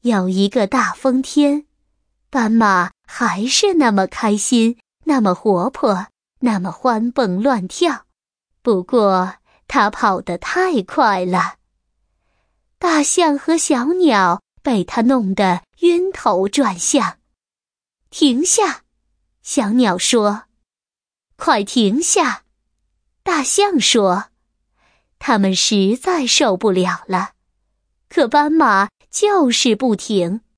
有一个大风天，斑马还是那么开心，那么活泼，那么欢蹦乱跳。不过它跑得太快了，大象和小鸟被它弄得晕头转向。停下，小鸟说。快停下，大象说。他们实在受不了了，可斑马就是不停。